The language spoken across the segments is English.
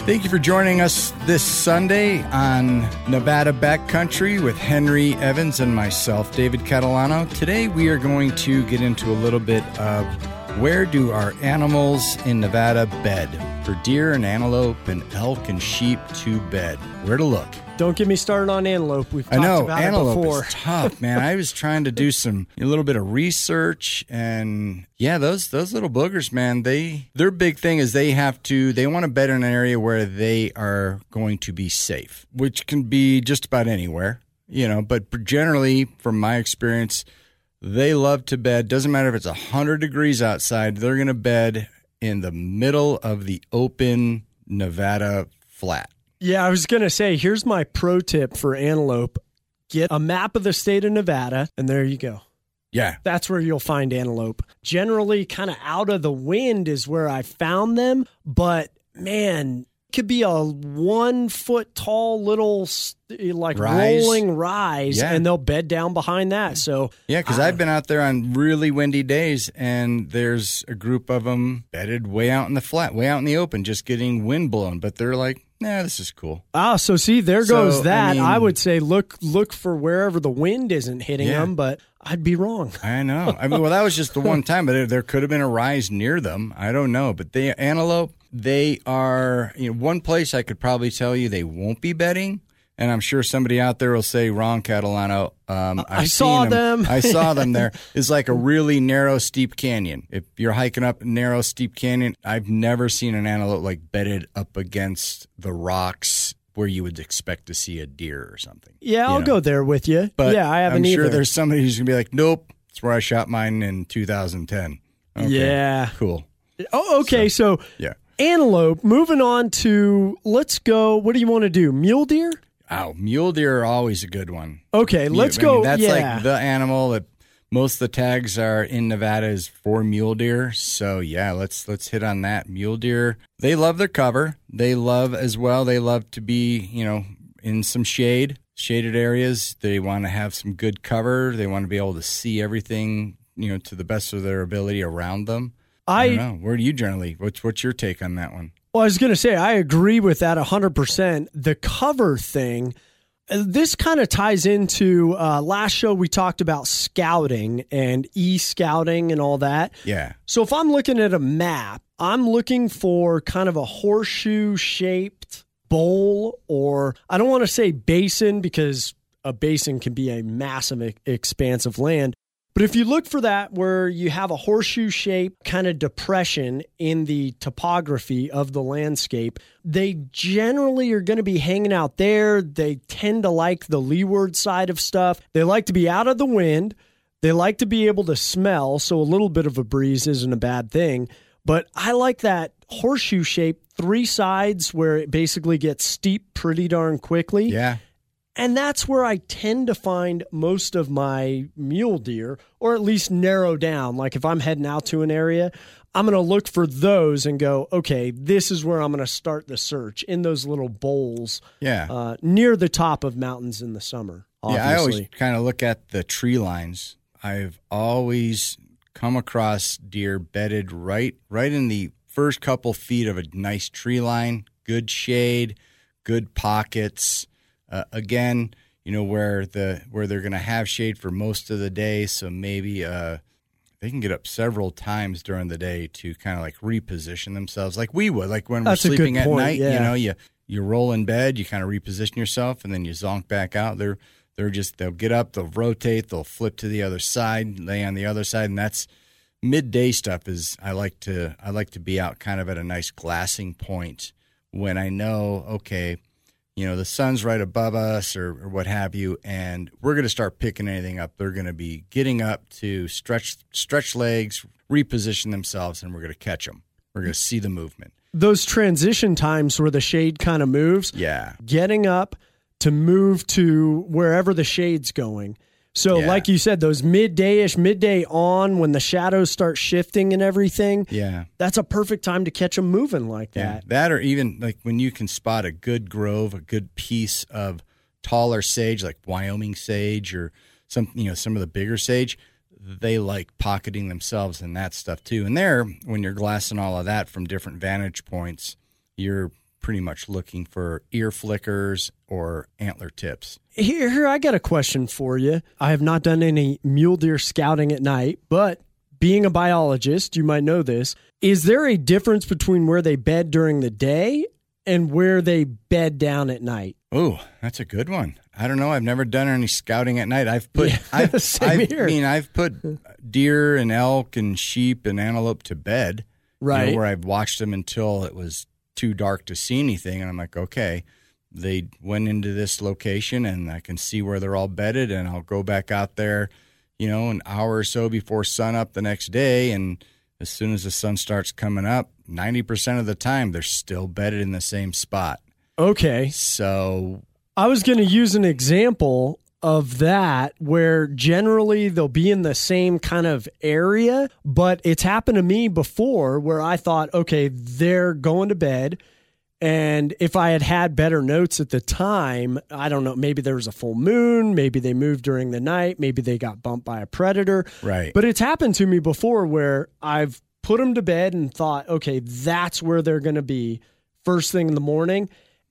Thank you for joining us this Sunday on Nevada Backcountry with Henry Evans and myself, David Catalano. Today we are going to get into a little bit of where do our animals in Nevada bed? For deer and antelope and elk and sheep to bed. Where to look? Don't get me started on antelope. We've talked about antelope it before. Is tough, man. I was trying to do a little bit of research, and yeah, those little boogers, man. Their big thing is they want to bed in an area where they are going to be safe, which can be just about anywhere, But generally, from my experience, they love to bed. Doesn't matter if it's 100 degrees outside. They're going to bed in the middle of the open Nevada flat. Yeah, I was going to say, here's my pro tip for antelope. Get a map of the state of Nevada, and there you go. Yeah. That's where you'll find antelope. Generally, kind of out of the wind is where I found them, but man, it could be a 1 foot tall little rolling rise, and they'll bed down behind that. So yeah, because I've been out there on really windy days, and there's a group of them bedded way out in the flat, way out in the open, just getting wind blown, but they're like, nah, this is cool. So see, there goes that. I would say look for wherever the wind isn't hitting them, but I'd be wrong. I know. That was just the one time, but there could have been a rise near them. I don't know. But antelope, they are, one place I could probably tell you they won't be bedding. And I'm sure somebody out there will say, wrong, Catalano. I saw them. I saw them there. It's like a really narrow, steep canyon. If you're hiking up a narrow, steep canyon, I've never seen an antelope bedded up against the rocks where you would expect to see a deer or something. Yeah, I'll go there with you. But I haven't I'm either. sure there's somebody who's going to be like, nope, it's where I shot mine in 2010. Okay, yeah. Cool. Oh, okay. So yeah. Antelope, moving on to, let's go, what do you want to do? Mule deer? Oh, mule deer are always a good one. Okay, let's go. That's like the animal that most of the tags are in Nevada is for mule deer. So yeah, let's hit on that. Mule deer, they love their cover. They love to be, in some shaded areas. They want to have some good cover. They want to be able to see everything, to the best of their ability around them. I don't know. Where do you generally, what's your take on that one? Well, I was going to say, I agree with that 100%. The cover thing, this kind of ties into last show we talked about scouting and e-scouting and all that. Yeah. So if I'm looking at a map, I'm looking for kind of a horseshoe-shaped bowl, or I don't want to say basin because a basin can be a massive expanse of land. But if you look for that where you have a horseshoe-shaped kind of depression in the topography of the landscape, they generally are going to be hanging out there. They tend to like the leeward side of stuff. They like to be out of the wind. They like to be able to smell, so a little bit of a breeze isn't a bad thing. But I like that horseshoe-shaped 3 sides where it basically gets steep pretty darn quickly. Yeah. And that's where I tend to find most of my mule deer, or at least narrow down. Like if I'm heading out to an area, I'm going to look for those and go, okay, this is where I'm going to start the search, in those little bowls near the top of mountains in the summer, obviously. Yeah, I always kind of look at the tree lines. I've always come across deer bedded right in the first couple feet of a nice tree line, good shade, good pockets. Again, where they're going to have shade for most of the day, so maybe they can get up several times during the day to kind of like reposition themselves, like we would, like when we're sleeping at night. Yeah. You roll in bed, you kind of reposition yourself, and then you zonk back out. They'll get up, they'll rotate, they'll flip to the other side, lay on the other side, and that's midday stuff. Is I like to be out kind of at a nice glassing point when I know, okay, the sun's right above us or what have you, and we're going to start picking anything up. They're going to be getting up to stretch legs, reposition themselves, and we're going to catch them. We're going to see the movement. Those transition times where the shade kind of moves. Yeah. Getting up to move to wherever the shade's going. So like you said, those midday on when the shadows start shifting and everything, that's a perfect time to catch them moving like that. That, or even like when you can spot a good grove, a good piece of taller sage, like Wyoming sage or some of the bigger sage, they like pocketing themselves in that stuff too. And there, when you're glassing all of that from different vantage points, you're pretty much looking for ear flickers or antler tips. Here, I got a question for you. I have not done any mule deer scouting at night, but being a biologist, you might know this. Is there a difference between where they bed during the day and where they bed down at night? Oh, that's a good one. I don't know. I've never done any scouting at night. I've put I've put deer and elk and sheep and antelope to bed. Right. Where I've watched them until it was too dark to see anything, and I'm like, okay, they went into this location and I can see where they're all bedded, and I'll go back out there, an hour or so before sunup the next day, and as soon as the sun starts coming up, 90% of the time they're still bedded in the same spot. Okay. So I was going to use an example of that where generally they'll be in the same kind of area, but it's happened to me before where I thought, okay, they're going to bed. And if I had better notes at the time, I don't know, maybe there was a full moon, maybe they moved during the night, maybe they got bumped by a predator. Right. But it's happened to me before where I've put them to bed and thought, okay, that's where they're going to be first thing in the morning.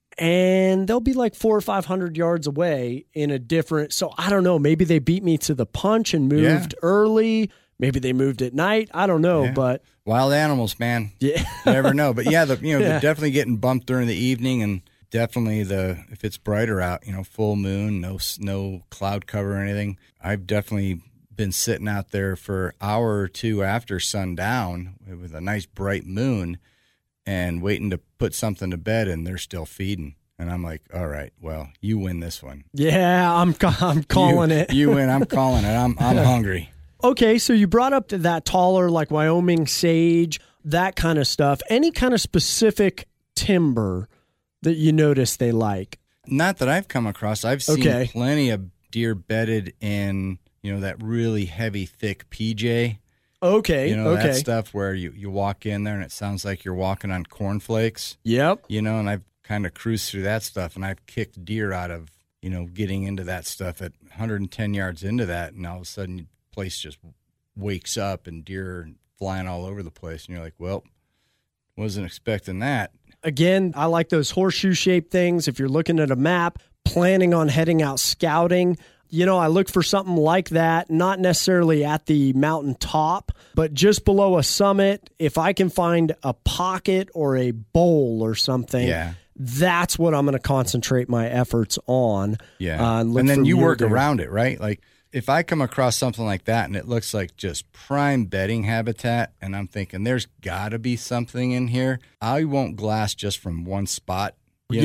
And they'll be like 400 or 500 yards away in a different. So I don't know. Maybe they beat me to the punch and moved early. Maybe they moved at night. I don't know. But wild animals, man. Yeah, you never know. But they're definitely getting bumped during the evening, and definitely if it's brighter out, full moon, no cloud cover or anything. I've definitely been sitting out there for an hour or two after sundown with a nice bright moon, and waiting to put something to bed, and they're still feeding. And I'm like, all right, well, you win this one. Yeah, I'm calling it. You win. I'm calling it. I'm hungry. Okay, so you brought up that taller, like Wyoming sage, that kind of stuff. Any kind of specific timber that you notice they like? Not that I've come across. I've seen plenty of deer bedded in, that really heavy, thick PJ. Okay. That stuff where you walk in there and it sounds like you're walking on cornflakes. Yep. And I've kind of cruised through that stuff, and I've kicked deer out of, getting into that stuff at 110 yards into that, and all of a sudden the place just wakes up and deer are flying all over the place, and you're like, well, wasn't expecting that. Again, I like those horseshoe-shaped things. If you're looking at a map, planning on heading out scouting, I look for something like that, not necessarily at the mountain top, but just below a summit. If I can find a pocket or a bowl or something, that's what I'm going to concentrate my efforts on. Yeah. And then you work around it, right? Like if I come across something like that and it looks like just prime bedding habitat, and I'm thinking there's got to be something in here, I won't glass just from one spot.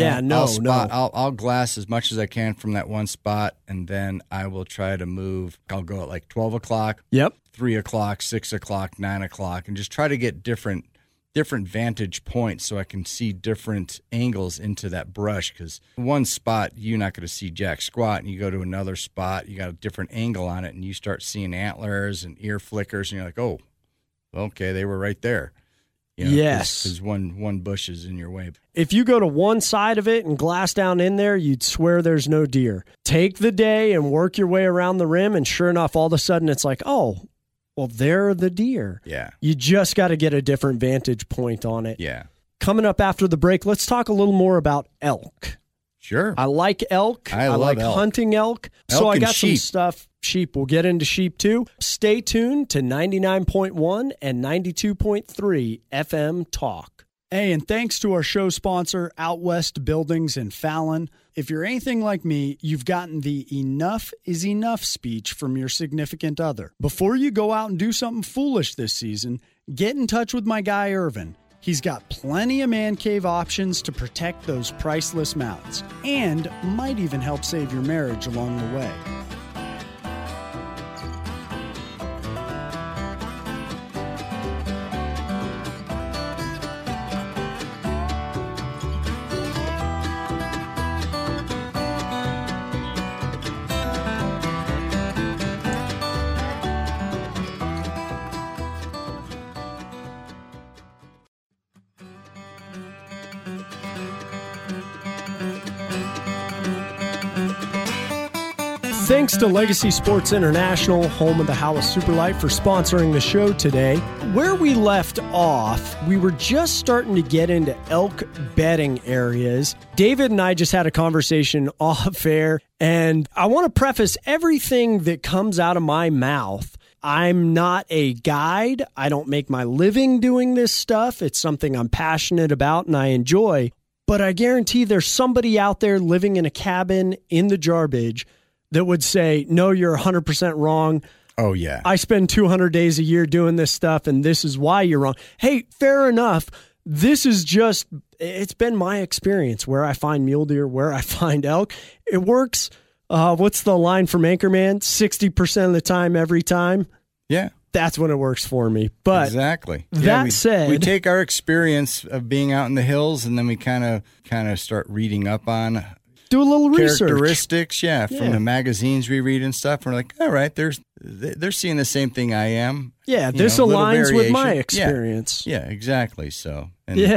I'll glass as much as I can from that one spot, and then I will try to move. I'll go at like 12 o'clock, 3 o'clock, 6 o'clock, 9 o'clock, and just try to get different vantage points so I can see different angles into that brush, because one spot, you're not going to see jack squat, and you go to another spot, you got a different angle on it, and you start seeing antlers and ear flickers, and you're like, oh, okay, they were right there. Yes. Because one bush is in your way. If you go to one side of it and glass down in there, you'd swear there's no deer. Take the day and work your way around the rim, and sure enough, all of a sudden it's like, oh, well, there are the deer. Yeah. You just got to get a different vantage point on it. Yeah. Coming up after the break, let's talk a little more about elk. Sure. I like elk. I love like elk. Hunting elk. Elk so I and got sheep. some stuff. Sheep. We'll get into sheep too. Stay tuned to 99.1 and 92.3 FM Talk. Hey, and thanks to our show sponsor, Out West Buildings in Fallon. If you're anything like me, you've gotten the enough is enough speech from your significant other. Before you go out and do something foolish this season, get in touch with my guy, Irvin. He's got plenty of man cave options to protect those priceless mounts, and might even help save your marriage along the way. Thanks to Legacy Sports International, home of the Howell Superlight, for sponsoring the show today. Where we left off, we were just starting to get into elk bedding areas. David and I just had a conversation off air, and I want to preface everything that comes out of my mouth. I'm not a guide. I don't make my living doing this stuff. It's something I'm passionate about and I enjoy. But I guarantee there's somebody out there living in a cabin in the Jarbidge that would say, no, you're 100% wrong. Oh, yeah. I spend 200 days a year doing this stuff, and this is why you're wrong. Hey, fair enough. This is just, it's been my experience where I find mule deer, where I find elk. It works. What's the line from Anchorman? 60% of the time, every time. Yeah. That's when it works for me. But exactly. That said, we take our experience of being out in the hills, and then we kind of start reading up on do a little research. Characteristics, from the magazines we read and stuff. We're like, all right, they're seeing the same thing I am. Yeah, this aligns with my experience. Yeah, exactly. So,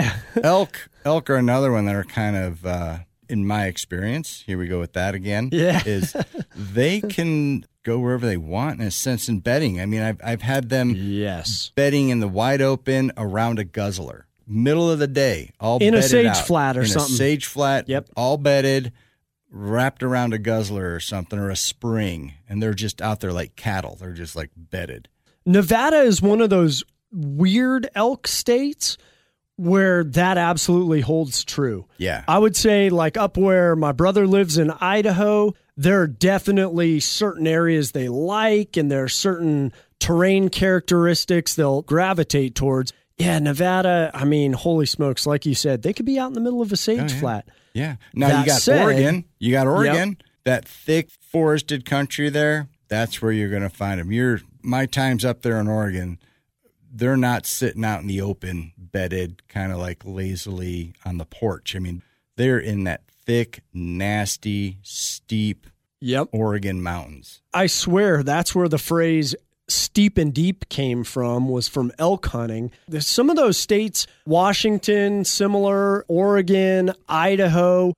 elk are another one that are kind of, in my experience, here we go with that again, is they can go wherever they want in a sense in bedding. I mean, I've had them bedding in the wide open around a guzzler. Middle of the day, all in bedded a sage out. flat or in something. A sage flat, all bedded, wrapped around a guzzler or something, or a spring, and they're just out there like cattle. They're just like bedded. Nevada is one of those weird elk states where that absolutely holds true. Yeah. I would say like up where my brother lives in Idaho, there are definitely certain areas they like, and there are certain terrain characteristics they'll gravitate towards. Yeah, Nevada, I mean, holy smokes, like you said, they could be out in the middle of a sage flat. Yeah. Now you got Oregon. You got Oregon, that thick forested country there. That's where you're going to find them. My time's up there in Oregon. They're not sitting out in the open, bedded, kind of like lazily on the porch. I mean, they're in that thick, nasty, steep Oregon mountains. I swear that's where the phrase steep and deep came from, was from elk hunting. There's some of those states, Washington, similar, Oregon, Idaho,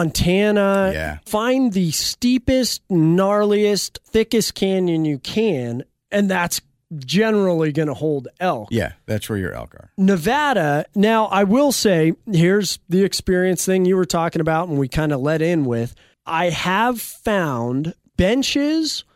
Montana, find the steepest, gnarliest, thickest canyon you can, and that's generally going to hold elk. Yeah, that's where your elk are. Nevada, now I will say, here's the experience thing you were talking about and we kind of let in with. I have found benches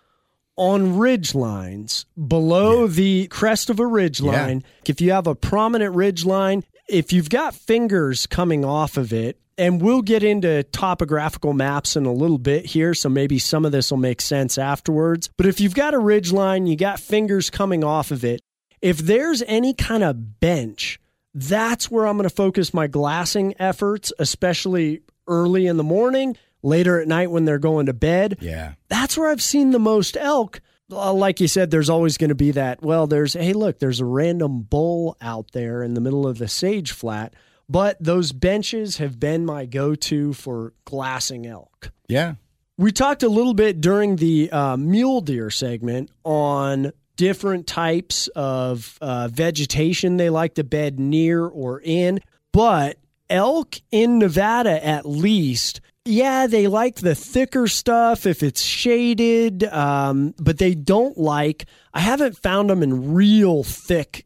on ridge lines below the crest of a ridge line. If you have a prominent ridge line, if you've got fingers coming off of it, and we'll get into topographical maps in a little bit here, so maybe some of this will make sense afterwards. But if you've got a ridge line, you got fingers coming off of it, if there's any kind of bench, that's where I'm going to focus my glassing efforts, especially early in the morning, later at night when they're going to bed. Yeah. That's where I've seen the most elk. Like you said, there's always going to be that, there's a random bull out there in the middle of the sage flat. But those benches have been my go-to for glassing elk. Yeah. We talked a little bit during the mule deer segment on different types of vegetation they like to bed near or in. But elk in Nevada, at least, they like the thicker stuff if it's shaded, but they don't I haven't found them in real thick,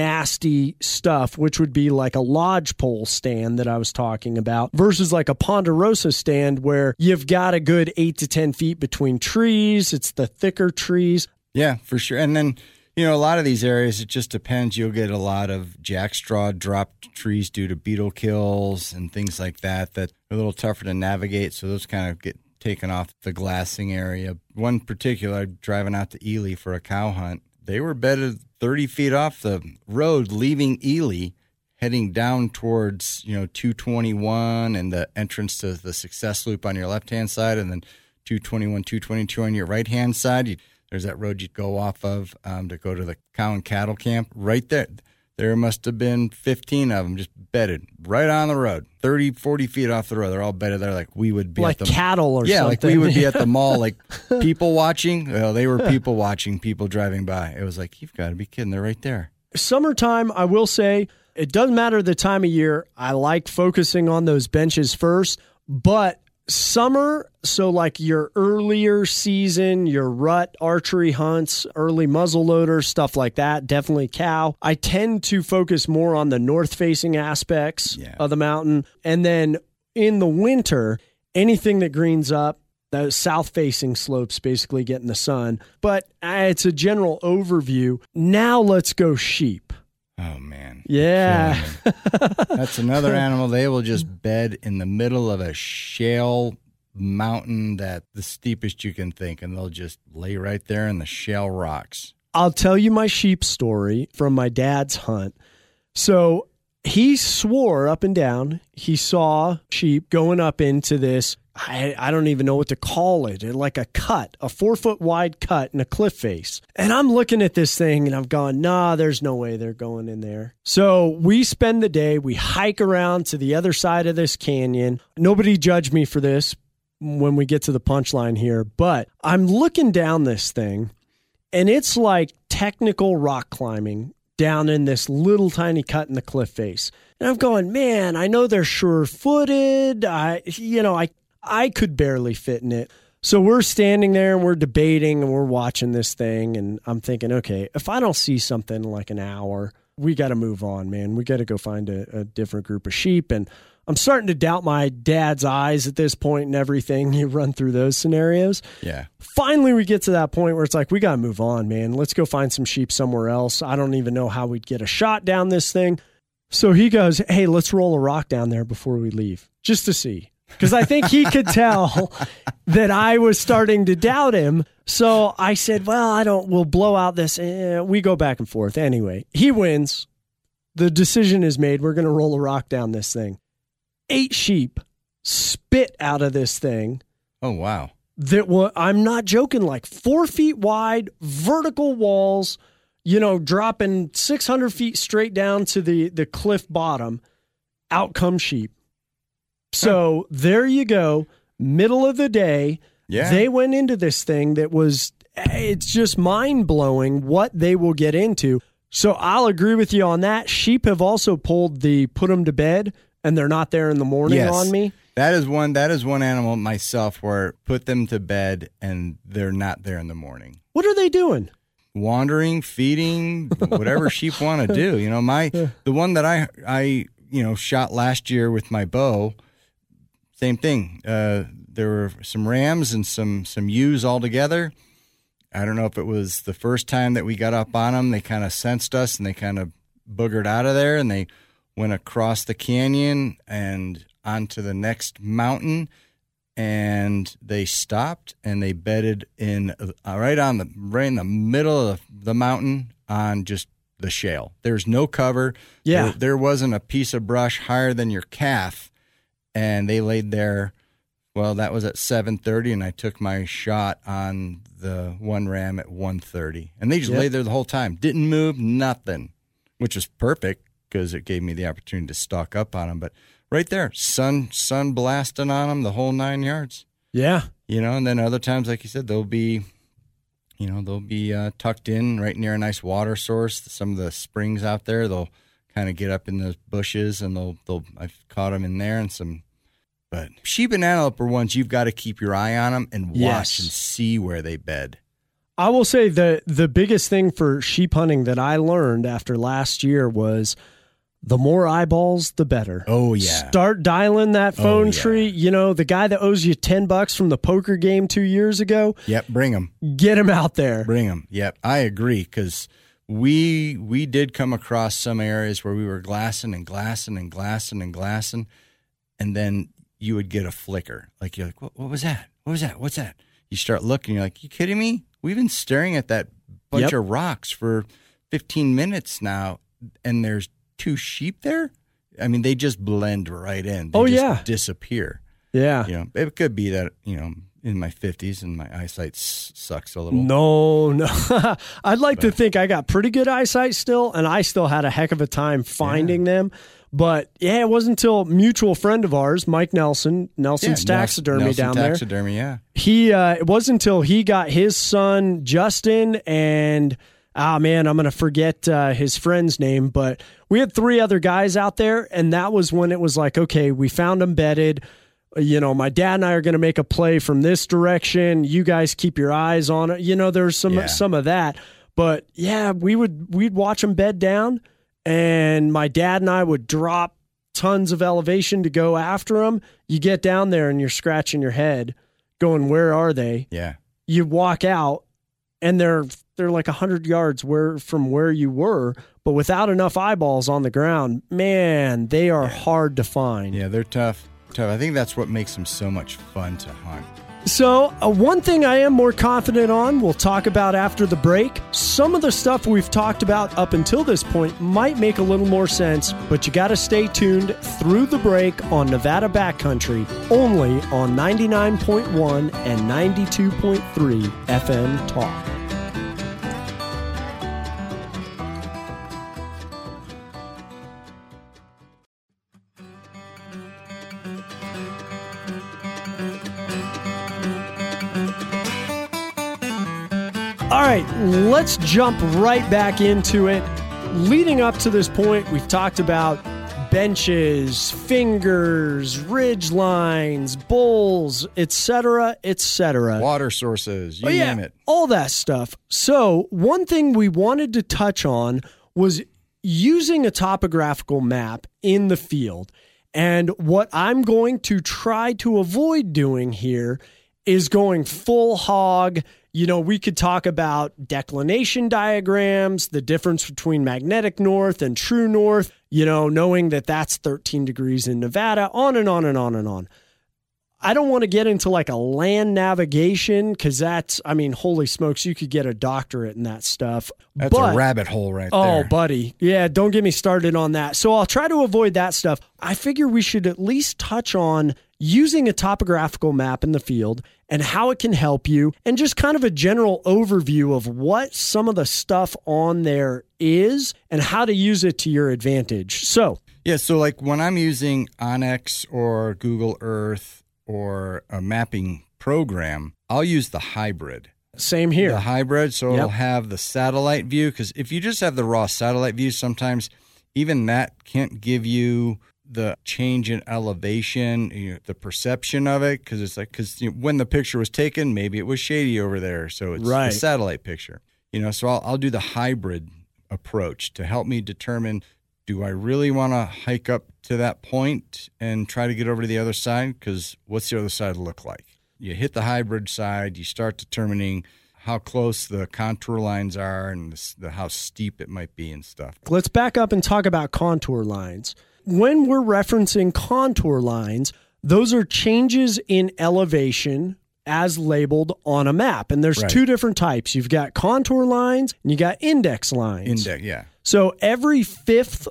nasty stuff, which would be like a lodgepole stand that I was talking about versus like a ponderosa stand where you've got a good 8 to 10 feet between trees. It's the thicker trees. Yeah, for sure. And then, a lot of these areas, it just depends. You'll get a lot of jackstraw dropped trees due to beetle kills and things like that are a little tougher to navigate. So those kind of get taken off the glassing area. One particular, driving out to Ely for a cow hunt, they were bedded 30 feet off the road, leaving Ely, heading down towards, 221 and the entrance to the Success Loop on your left-hand side, and then 221, 222 on your right-hand side. There's that road you'd go off of to go to the cow and cattle camp. Right there. There must have been 15 of them just bedded right on the road, 30, 40 feet off the road. They're all bedded there like we would be like at the cattle or something. Yeah, like we would be at the mall, like people watching. Well, they were people watching, people driving by. It was like, you've got to be kidding. They're right there. Summertime, I will say, it doesn't matter the time of year. I like focusing on those benches first, but Summer, so like your earlier season, your rut archery hunts, early muzzleloader, stuff like that, definitely cow. I tend to focus more on the north-facing aspects of the mountain. And then in the winter, anything that greens up, those south-facing slopes basically getting the sun. But it's a general overview. Now let's go sheep. Oh, man. Yeah. That's another animal. They will just bed in the middle of a shale mountain that the steepest you can think, and they'll just lay right there in the shale rocks. I'll tell you my sheep story from my dad's hunt. So he swore up and down he saw sheep going up into this, I don't even know what to call it, like a cut, a 4-foot wide cut in a cliff face. And I'm looking at this thing and I'm going, nah, there's no way they're going in there. So we spend the day, we hike around to the other side of this canyon. Nobody judge me for this when we get to the punchline here, but I'm looking down this thing and it's like technical rock climbing down in this little tiny cut in the cliff face. And I'm going, man, I know they're sure-footed. I could barely fit in it. So we're standing there and we're debating and we're watching this thing. And I'm thinking, okay, if I don't see something like an hour, we got to move on, man. We got to go find a different group of sheep. And I'm starting to doubt my dad's eyes at this point and everything. You run through those scenarios. Yeah. Finally, we get to that point where it's like, we got to move on, man. Let's go find some sheep somewhere else. I don't even know how we'd get a shot down this thing. So he goes, hey, let's roll a rock down there before we leave, just to see. Because I think he could tell that I was starting to doubt him. So I said, well, we'll blow out this. We go back and forth. Anyway, he wins. The decision is made. We're going to roll a rock down this thing. 8 sheep spit out of this thing. Oh, wow. I'm not joking, like 4 feet wide, vertical walls, dropping 600 feet straight down to the cliff bottom. Out come sheep. So there you go, middle of the day. Yeah. They went into this thing it's just mind-blowing what they will get into. So I'll agree with you on that. Sheep have also pulled the put them to bed, and they're not there in the morning on me. That is one animal myself where put them to bed, and they're not there in the morning. What are they doing? Wandering, feeding, whatever sheep want to do. The one that I shot last year with my bow, same thing. There were some rams and some ewes all together. I don't know if it was the first time that we got up on them. They kind of sensed us and they kind of boogered out of there and they went across the canyon and onto the next mountain. And they stopped and they bedded in right in the middle of the mountain on just the shale. There's no cover. Yeah, there wasn't a piece of brush higher than your calf. And they laid there, well, that was at 7:30, and I took my shot on the one ram at 1:30. And they just laid there the whole time. Didn't move, nothing, which was perfect because it gave me the opportunity to stalk up on them. But right there, sun blasting on them the whole 9 yards. Yeah. And then other times, like you said, they'll be tucked in right near a nice water source. Some of the springs out there, they'll kind of get up in those bushes, and I've caught them in there but sheep and antelope are ones you've got to keep your eye on them and watch and see where they bed. I will say the biggest thing for sheep hunting that I learned after last year was the more eyeballs, the better. Oh, yeah. Start dialing that phone tree. The guy that owes you $10 from the poker game 2 years ago. Yep, bring him. Get him out there. Bring him. Yep, I agree, because we did come across some areas where we were glassing, and then you would get a flicker. Like, you're like, what was that? What was that? What's that? You start looking, you're like, you kidding me? We've been staring at that bunch of rocks for 15 minutes now, and there's 2 sheep there? I mean, they just blend right in. They just disappear. Yeah. It could be that, in my 50s and my eyesight sucks a little. No. I'd like to think I got pretty good eyesight still, and I still had a heck of a time finding them. But, it wasn't until a mutual friend of ours, Mike Nelson's Taxidermy down there. Taxidermy, yeah. It wasn't until he got his son, Justin, and, I'm going to forget his friend's name, but we had 3 other guys out there, and that was when it was like, okay, we found them bedded. My dad and I are going to make a play from this direction. You guys keep your eyes on it. There's some of that. But yeah, we'd watch them bed down, and my dad and I would drop tons of elevation to go after them. You get down there and you're scratching your head going, where are they? Yeah. You walk out and they're like 100 yards from where you were, but without enough eyeballs on the ground, man, they are hard to find. Yeah, they're tough. I think that's what makes them so much fun to hunt. So one thing I am more confident on, we'll talk about after the break. Some of the stuff we've talked about up until this point might make a little more sense, but you got to stay tuned through the break on Nevada Backcountry, only on 99.1 and 92.3 FM Talk. All right, let's jump right back into it. Leading up to this point, we've talked about benches, fingers, ridge lines, bowls, etc., etc. Water sources, you name it. All that stuff. So one thing we wanted to touch on was using a topographical map in the field. And what I'm going to try to avoid doing here is going full hog. We could talk about declination diagrams, the difference between magnetic north and true north, knowing that that's 13 degrees in Nevada, on and on and on and on. I don't want to get into like a land navigation because holy smokes, you could get a doctorate in that stuff. That's a rabbit hole right there. Oh, buddy. Yeah, don't get me started on that. So I'll try to avoid that stuff. I figure we should at least touch on using a topographical map in the field and how it can help you, and just kind of a general overview of what some of the stuff on there is and how to use it to your advantage. So like when I'm using Onyx or Google Earth or a mapping program, I'll use the hybrid. Same here. The hybrid, so it'll have the satellite view, because if you just have the raw satellite view, sometimes even that can't give you the change in elevation, the perception of it, because when the picture was taken, maybe it was shady over there, so it's the satellite picture. So I'll do the hybrid approach to help me determine, do I really want to hike up to that point and try to get over to the other side? Because what's the other side look like? You hit the hybrid side, you start determining how close the contour lines are and how steep it might be and stuff. Let's back up and talk about contour lines. When we're referencing contour lines, those are changes in elevation as labeled on a map. And there's two different types. You've got contour lines and you got index lines. So every fifth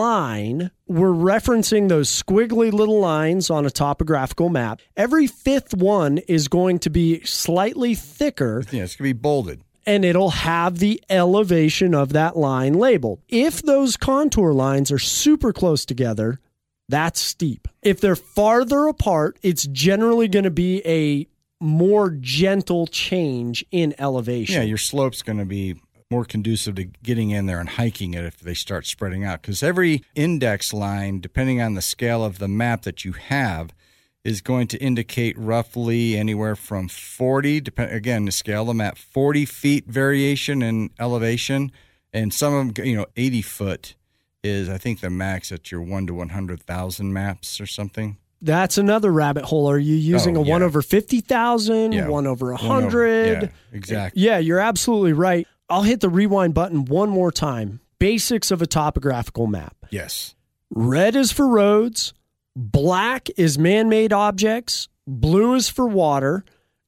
line, we're referencing those squiggly little lines on a topographical map. Every fifth one is going to be slightly thicker. Yeah, it's going to be bolded. And it'll have the elevation of that line labeled. If those contour lines are super close together, that's steep. If they're farther apart, it's generally going to be a more gentle change in elevation. Yeah, your slope's going to be more conducive to getting in there and hiking it if they start spreading out. Because every index line, depending on the scale of the map that you have, is going to indicate roughly anywhere from 40, again, the scale of the map, 40 feet variation in elevation. And some of them, 80 foot is, I think, the max at your 1 to 100,000 maps or something. That's another rabbit hole. Are you using a 1 over 50,000, 1 over 100? Yeah, exactly. Yeah, you're absolutely right. I'll hit the rewind button one more time. Basics of a topographical map. Yes. Red is for roads. Black is man-made objects. Blue is for water.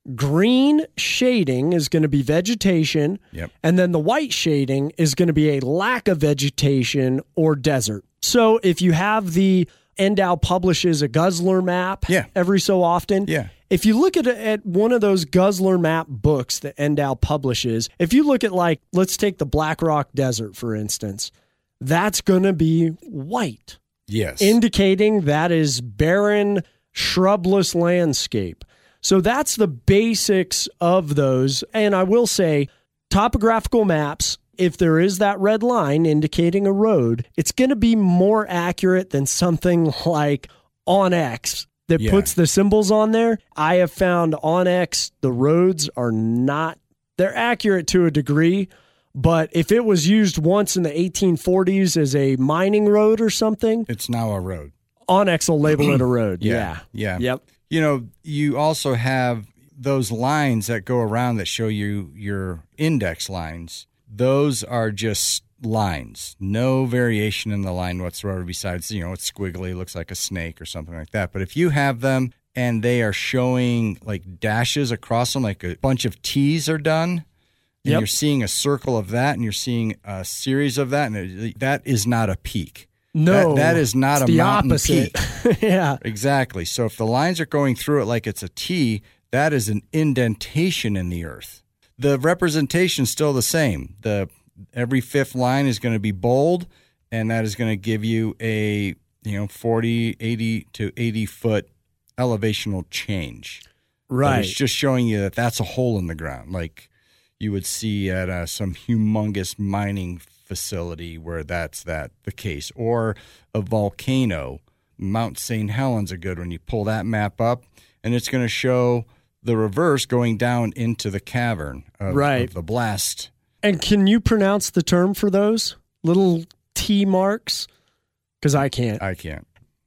Green shading is going to be vegetation. Yep. And then the white shading is going to be a lack of vegetation or desert. So if you have the NDOW publishes a Guzzler map every so often. Yeah. If you look at one of those Guzzler map books that NDOW publishes, if you look at let's take the Black Rock Desert, for instance, that's going to be white. Yes. Indicating that is barren, shrubbless landscape. So that's the basics of those. And I will say, topographical maps, if there is that red line indicating a road, it's going to be more accurate than something like OnX that Yeah. puts the symbols on there. I have found onX, the roads are not, they're accurate to a degree, but if it was used once in the 1840s as a mining road or something, It's now a road. onX will label it a road. Yeah. Yep. You know, you also have those lines that go around that show you your index lines. Those are just lines. No variation in the line whatsoever besides, it's squiggly, looks like a snake or something like that. But if you have them and they are showing like dashes across them, like a bunch of T's are done, and Yep. you're seeing a circle of that and you're seeing a series of that, and that is not a peak. No, That is not it's a the mountain opposite. peak. Yeah. Exactly. So if the lines are going through it like it's a T, that is an indentation in the earth. The representation is still the same. Every fifth line is going to be bold, and that is going to give you a 40, 80 to 80 foot elevational change. But Right. it's just showing you that that's a hole in the ground, like you would see at some humongous mining facility where that's the case, or a volcano. Mount St. Helens a good one. You pull that map up, and it's going to show the reverse going down into the cavern of the blast. And can you pronounce the term for those little T marks? Because I can't. I can't.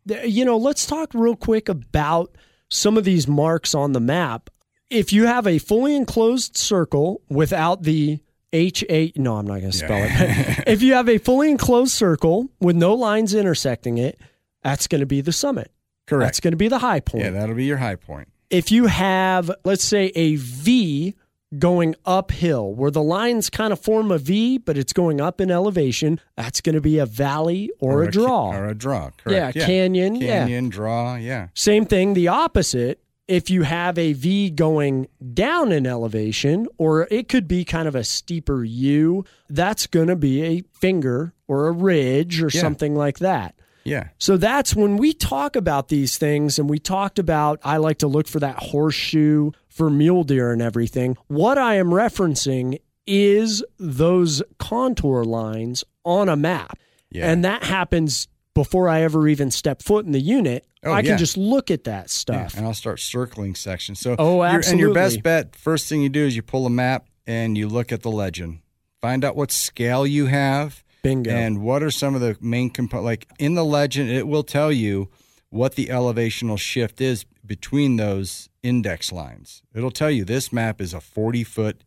Let's talk real quick about some of these marks on the map. If you have a fully enclosed circle without the H8, no, I'm not going to spell it. If you have a fully enclosed circle with no lines intersecting it, that's going to be the summit. Correct. That's going to be the high point. Yeah, that'll be your high point. If you have, let's say, a V going uphill where the lines kind of form a V, but it's going up in elevation, that's going to be a valley or a draw. Or a draw, correct. Yeah, canyon. Canyon, draw, yeah. Same thing, the opposite. If you have a V going down in elevation, or it could be kind of a steeper U, that's going to be a finger or a ridge or something like that. Yeah. So that's when we talk about these things, and we talked about, I like to look for that horseshoe for mule deer and everything. What I am referencing is those contour lines on a map. Yeah. And that happens before I ever even step foot in the unit. I can just look at that stuff. Yeah, and I'll start circling sections. So, absolutely. And your best bet, first thing you do is you pull a map and you look at the legend. Find out what scale you have. Bingo. And what are some of the main components? Like in the legend, it will tell you what the elevational shift is between those index lines. It'll tell you this map is a 40-foot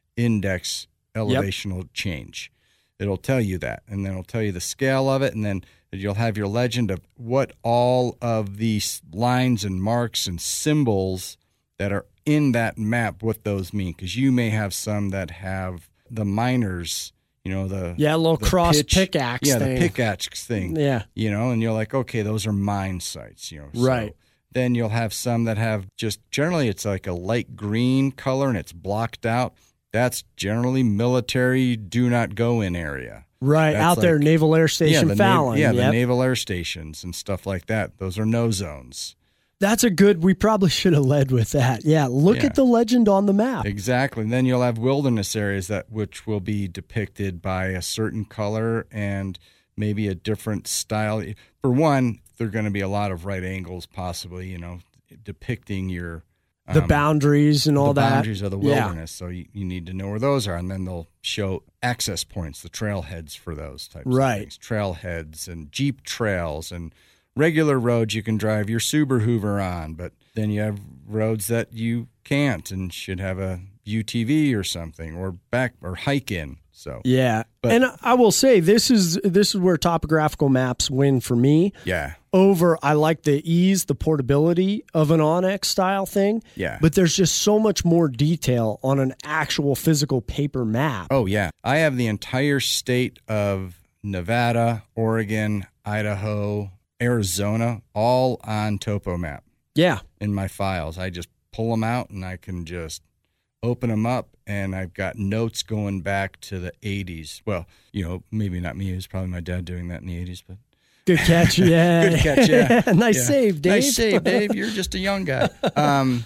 index elevational change. It'll tell you that. And then it'll tell you the scale of it. And then you'll have your legend of what all of these lines and marks and symbols that are in that map, what those mean. Because you may have some that have the miners, the little cross pickaxe thing. The pickaxe thing. Yeah. And you're like, okay, those are mine sites, Right. So then you'll have some that have just generally it's like a light green color and it's blocked out. That's generally military do not go in area. Right, That's out there, Naval Air Station Fallon. The naval air stations and stuff like that. Those are no zones. That's we probably should have led with that. Yeah, look at the legend on the map. Exactly. And then you'll have wilderness areas which will be depicted by a certain color and maybe a different style. For one, there are going to be a lot of right angles possibly, depicting your the boundaries and all the that. boundaries of the wilderness. So you need to know where those are. And then they'll show access points, the trailheads for those types of things. Trailheads and Jeep trails and regular roads you can drive your Subaru on, but then you have roads that you can't and should have a UTV or something or hike in. So and I will say this is where topographical maps win for me. Yeah. I like the ease, the portability of an onX style thing. Yeah. But there's just so much more detail on an actual physical paper map. Oh yeah. I have the entire state of Nevada, Oregon, Idaho, Arizona, all on TopoMap. Yeah. In my files. I just pull them out and I can just open them up, and I've got notes going back to the 80s. Well, maybe not me. It was probably my dad doing that in the 80s, but. Good catch, yeah. Good catch, yeah. Nice save, Dave. Nice save, Dave. You're just a young guy. And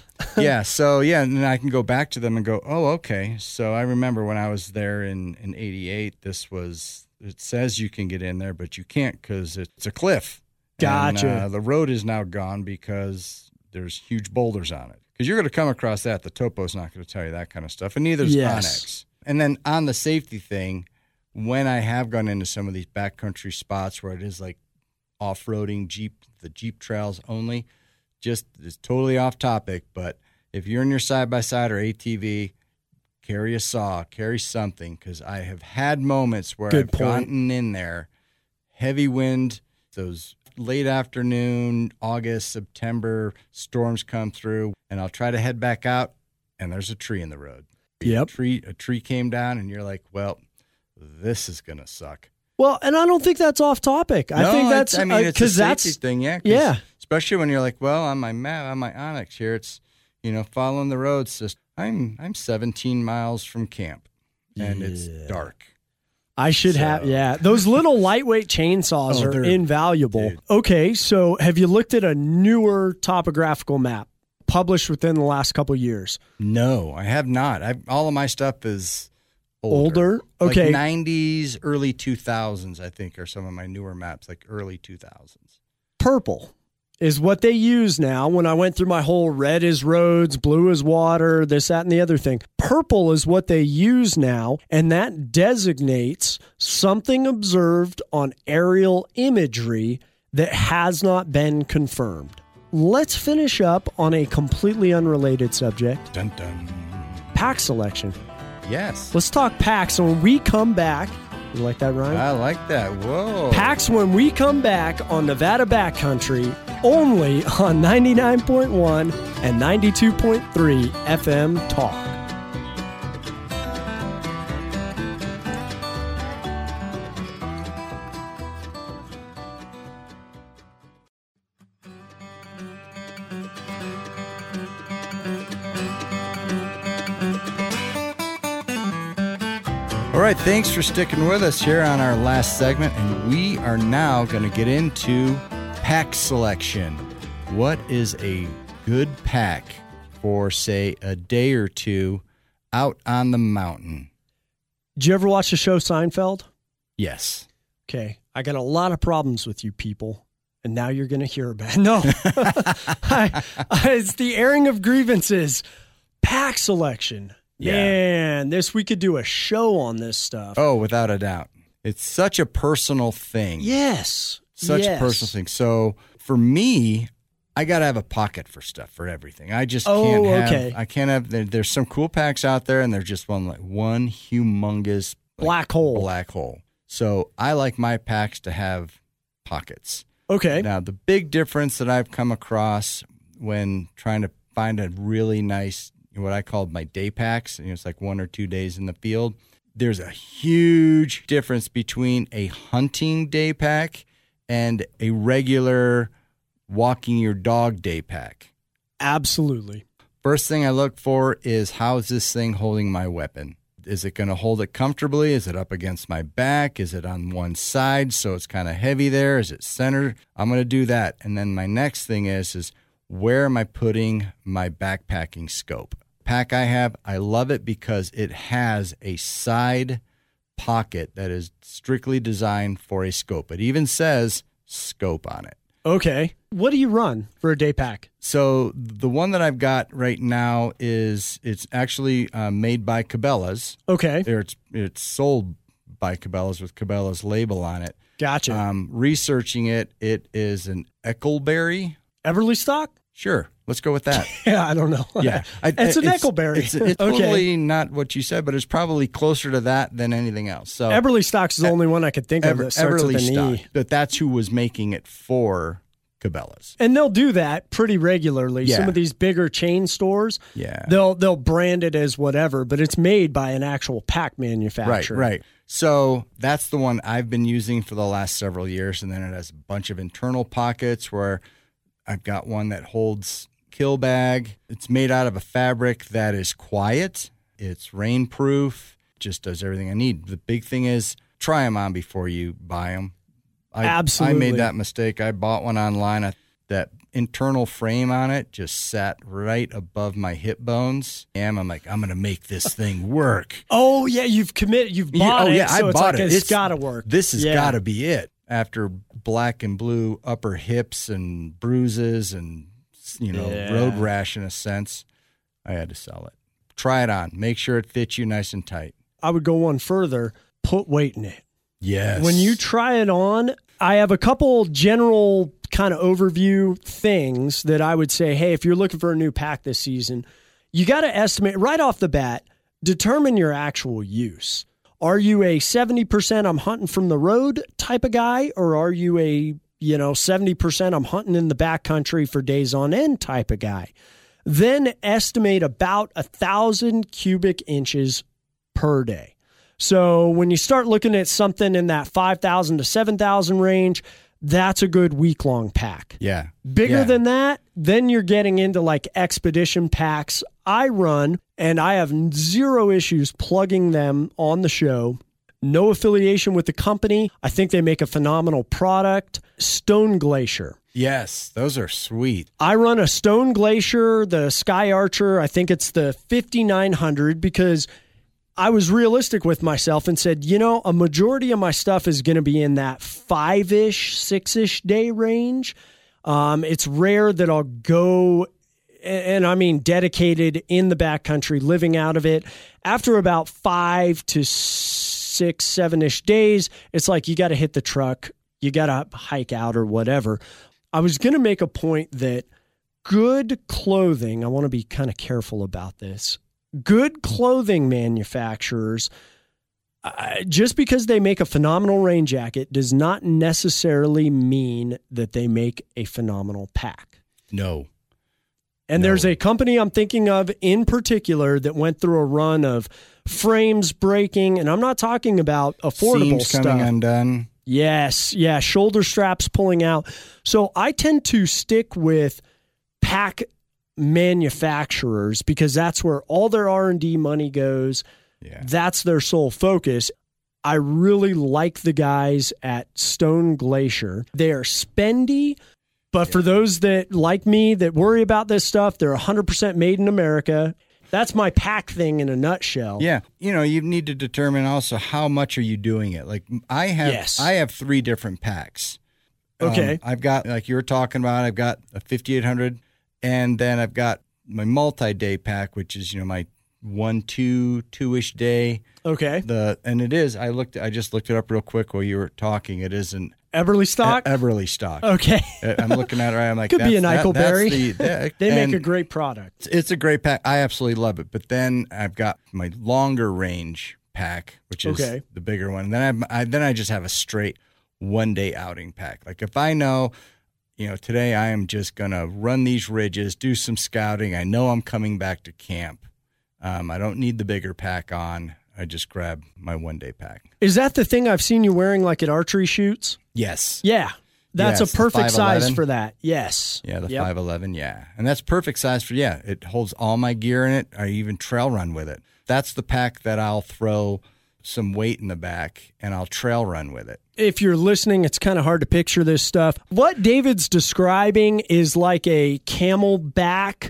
then I can go back to them and go, oh, okay. So I remember when I was there in 88, it says you can get in there, but you can't because it's a cliff. Gotcha. And, the road is now gone because there's huge boulders on it. Because you're going to come across that. The topo's not going to tell you that kind of stuff. And neither is Onyx. And then on the safety thing, when I have gone into some of these backcountry spots where it is like off-roading the Jeep trails only, just it's totally off topic, but if you're in your side-by-side or ATV, carry a saw, carry something, because I have had moments where I've gotten in there, heavy wind, those late afternoon, August, September storms come through, and I'll try to head back out, and there's a tree in the road. Yep. A tree came down, and you're like, well, this is going to suck. Well, and I don't think that's off topic. I think that's it's a safety thing, yeah. Yeah. Especially when you're like, well, on my map, on my Onyx here, it's, following the road system. I'm 17 miles from camp, and it's dark. I should have, those little lightweight chainsaws are invaluable. Dude. Okay, so have you looked at a newer topographical map published within the last couple of years? No, I have not. All of my stuff is older. Okay. Like 90s, early 2000s, I think, are some of my newer maps, like early 2000s. Purple is what they use now. When I went through my whole red is roads, blue is water, this, that, and the other thing. Purple is what they use now, and that designates something observed on aerial imagery that has not been confirmed. Let's finish up on a completely unrelated subject. Dun, dun. Pack selection. Yes. Let's talk packs. So when we come back, you like that, Ryan? I like that. Whoa. Packs when we come back on Nevada Backcountry, only on 99.1 and 92.3 FM Talk. All right, thanks for sticking with us here on our last segment, and we are now going to get into pack selection. What is a good pack for, say, a day or two out on the mountain? Did you ever watch the show Seinfeld? Yes. Okay, I got a lot of problems with you people, and now you're going to hear about it. No, it's the airing of grievances. Pack selection. Yeah. Man, we could do a show on this stuff. Oh, without a doubt. It's such a personal thing. Yes. Such a personal thing. So for me, I got to have a pocket for stuff, for everything. I just can't have, I can't have, there's some cool packs out there, and they're just one humongous black hole. So I like my packs to have pockets. Okay. Now, the big difference that I've come across when trying to find a really nice, what I call my day packs, it's like 1 or 2 days in the field. There's a huge difference between a hunting day pack and a regular walking your dog day pack. Absolutely. First thing I look for is, how is this thing holding my weapon? Is it going to hold it comfortably? Is it up against my back? Is it on one side so it's kind of heavy there? Is it centered? I'm going to do that. And then my next thing is where am I putting my backpacking scope? Pack I have, I love it because it has a side pocket that is strictly designed for a scope. It even says scope on it. Okay. What do you run for a day pack? So the one that I've got right now it's actually made by Cabela's. Okay. It's sold by Cabela's with Cabela's label on it. Gotcha. Researching it is an Eckelberry. Everly stock? Sure. Let's go with that. Yeah, I don't know. Yeah. It's an Eckelberry. It's totally not what you said, but it's probably closer to that than anything else. So Everly Stock's the only one I could think of that starts with an E. But that's who was making it for Cabela's. And they'll do that pretty regularly. Yeah. Some of these bigger chain stores, they'll brand it as whatever, but it's made by an actual pack manufacturer. Right. So that's the one I've been using for the last several years, and then it has a bunch of internal pockets where I've got one that holds kill bag. It's made out of a fabric that is quiet. It's rainproof. Just does everything I need. The big thing is try them on before you buy them. Absolutely. I made that mistake. I bought one online. That internal frame on it just sat right above my hip bones. And I'm like, I'm going to make this thing work. Oh, yeah. You've committed. You've bought it. Yeah, so I bought it. It's got to work. This has got to be it. after black and blue upper hips and bruises and, road rash in a sense, I had to sell it. Try it on. Make sure it fits you nice and tight. I would go one further. Put weight in it. Yes. When you try it on, I have a couple general kind of overview things that I would say, hey, if you're looking for a new pack this season, you got to estimate right off the bat, determine your actual use. Are you a 70% I'm hunting from the road type of guy, or are you a 70% I'm hunting in the backcountry for days on end type of guy? Then estimate about 1,000 cubic inches per day. So when you start looking at something in that 5,000 to 7,000 range, that's a good week-long pack. Yeah. Bigger than that, then you're getting into like expedition packs. I run, and I have zero issues plugging them on the show. No affiliation with the company. I think they make a phenomenal product. Stone Glacier. Yes, those are sweet. I run a Stone Glacier, the Sky Archer. I think it's the 5900, because I was realistic with myself and said, a majority of my stuff is going to be in that 5-ish, 6-ish day range. It's rare that I'll go, and I mean dedicated in the backcountry, living out of it. After about 5 to 6, 7-ish days, it's like you got to hit the truck. You got to hike out or whatever. I was going to make a point that good clothing, I want to be kind of careful about this. Good clothing manufacturers, just because they make a phenomenal rain jacket does not necessarily mean that they make a phenomenal pack. No. And there's a company I'm thinking of in particular that went through a run of frames breaking, and I'm not talking about affordable Seams stuff. coming undone. Yes, yeah, shoulder straps pulling out. So I tend to stick with pack manufacturers because that's where all their R&D money goes. Yeah. That's their sole focus. I really like the guys at Stone Glacier. They are spendy, but for those that like me that worry about this stuff, they're 100% made in America. That's my pack thing in a nutshell. Yeah. You need to determine also how much are you doing it. Like I have 3 different packs. Okay. I've got, like you were talking about, I've got a 5800, and then I've got my multi-day pack, which is, my 2-ish day. Okay. I just looked it up real quick while you were talking. It is an Everly stock? Everly stock. Okay. I'm looking at it. I'm like, could be an Eichelberry. They make and a great product. It's a great pack. I absolutely love it. But then I've got my longer range pack, which is the bigger one. And then I just have a straight 1-day outing pack. Like if I know, today I am just going to run these ridges, do some scouting. I know I'm coming back to camp. I don't need the bigger pack on. I just grab my 1-day pack. Is that the thing I've seen you wearing like at archery shoots? Yes. Yeah. That's a perfect size 511. for that. Yes. Yeah, the 511, yeah. And that's perfect size for, it holds all my gear in it. I even trail run with it. That's the pack that I'll throw some weight in the back and I'll trail run with it. If you're listening, it's kind of hard to picture this stuff. What David's describing is like a Camelback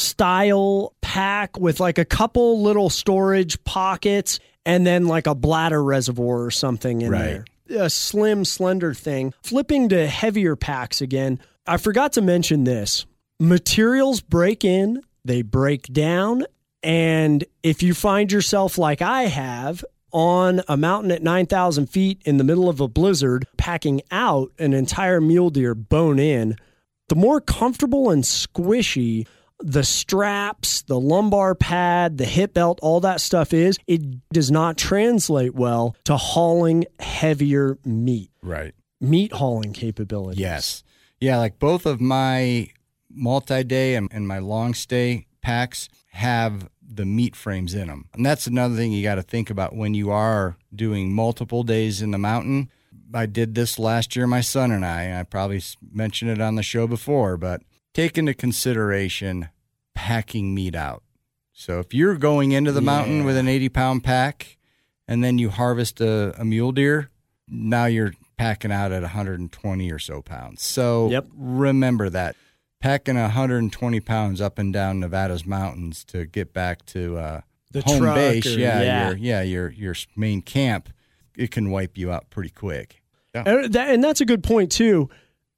style pack with like a couple little storage pockets and then like a bladder reservoir or something in there. A slim, slender thing. Flipping to heavier packs again, I forgot to mention this. Materials break in, they break down, and if you find yourself like I have on a mountain at 9,000 feet in the middle of a blizzard, packing out an entire mule deer bone in, the more comfortable and squishy the straps, the lumbar pad, the hip belt, all that stuff is, it does not translate well to hauling heavier meat. Right. Meat hauling capabilities. Yes. Yeah, like both of my multi-day and my long stay packs have the meat frames in them. And that's another thing you got to think about when you are doing multiple days in the mountain. I did this last year, my son and I probably mentioned it on the show before, but take into consideration packing meat out. So if you're going into the mountain with an 80-pound pack and then you harvest a mule deer, now you're packing out at 120 or so pounds. So remember that. Packing 120 pounds up and down Nevada's mountains to get back to the home truck base, or, your main camp, it can wipe you out pretty quick. Yeah. And that's a good point, too.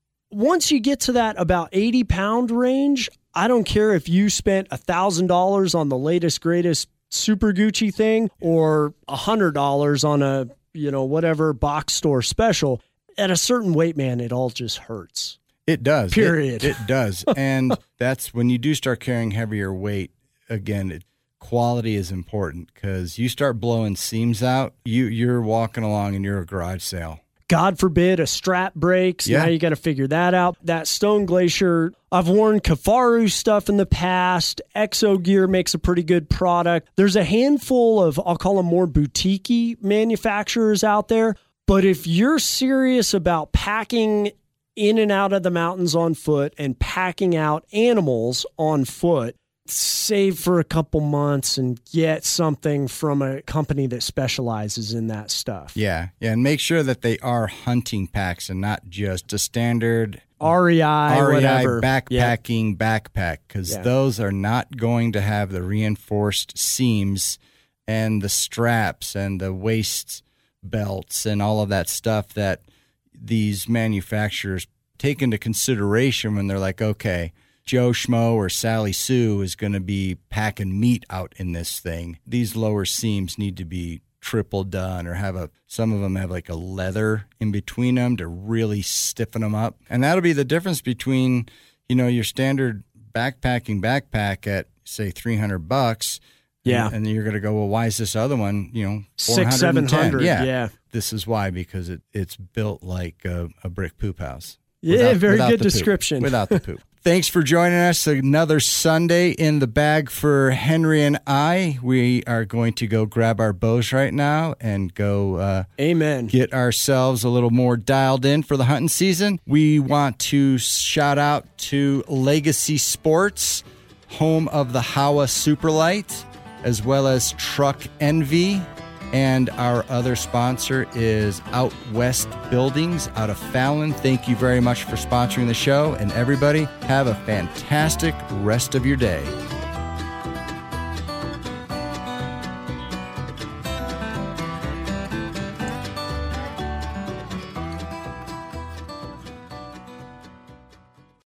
Once you get to that about 80-pound range, I don't care if you spent $1,000 on the latest, greatest Super Gucci thing or $100 on a, whatever box store special. At a certain weight, man, it all just hurts. It does. Period. It does. And that's when you do start carrying heavier weight, again, quality is important because you start blowing seams out, you're walking along and you're a garage sale. God forbid a strap breaks. Yeah. Now you got to figure that out. That Stone Glacier, I've worn Kifaru stuff in the past. Exo Gear makes a pretty good product. There's a handful of, I'll call them more boutique-y manufacturers out there. But if you're serious about packing in and out of the mountains on foot and packing out animals on foot, save for a couple months and get something from a company that specializes in that stuff. Yeah, and make sure that they are hunting packs and not just a standard REI whatever. backpacking backpack, because those are not going to have the reinforced seams and the straps and the waist belts and all of that stuff that these manufacturers take into consideration when they're like, okay, Joe Schmo or Sally Sue is going to be packing meat out in this thing. These lower seams need to be triple done or some of them have like a leather in between them to really stiffen them up. And that'll be the difference between, your standard backpacking backpack at say $300. Yeah. And you're going to go, well, why is this other one, $600-700? Yeah. This is why, because it's built like a brick poop house. Yeah, very good description. Without the poop. Thanks for joining us. Another Sunday in the bag for Henry and I. We are going to go grab our bows right now and go Amen. Get ourselves a little more dialed in for the hunting season. We want to shout out to Legacy Sports, home of the Howa Superlight, as well as Truck Envy. And our other sponsor is Out West Buildings out of Fallon. Thank you very much for sponsoring the show. And everybody, have a fantastic rest of your day.